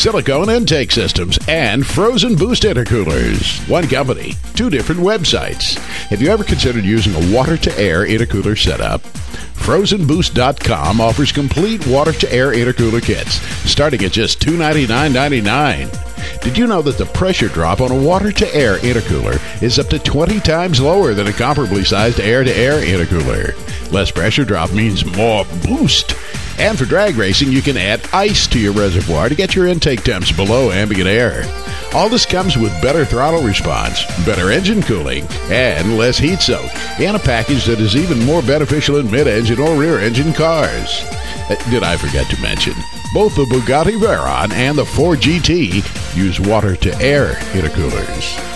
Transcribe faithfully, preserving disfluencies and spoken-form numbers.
silicone intake systems, and frozen boost intercoolers. One company, two different websites. Have you ever considered using a water-to-air intercooler setup? frozen boost dot com offers complete water-to-air intercooler kits, starting at just two hundred ninety-nine dollars and ninety-nine cents. Did you know that the pressure drop on a water-to-air intercooler is up to twenty times lower than a comparably sized air-to-air intercooler? Less pressure drop means more boost. And for drag racing, you can add ice to your reservoir to get your intake temps below ambient air. All this comes with better throttle response, better engine cooling, and less heat soak in a package that is even more beneficial in mid-engine or rear-engine cars. Uh, did I forget to mention, both the Bugatti Veyron and the Ford G T use water-to-air intercoolers.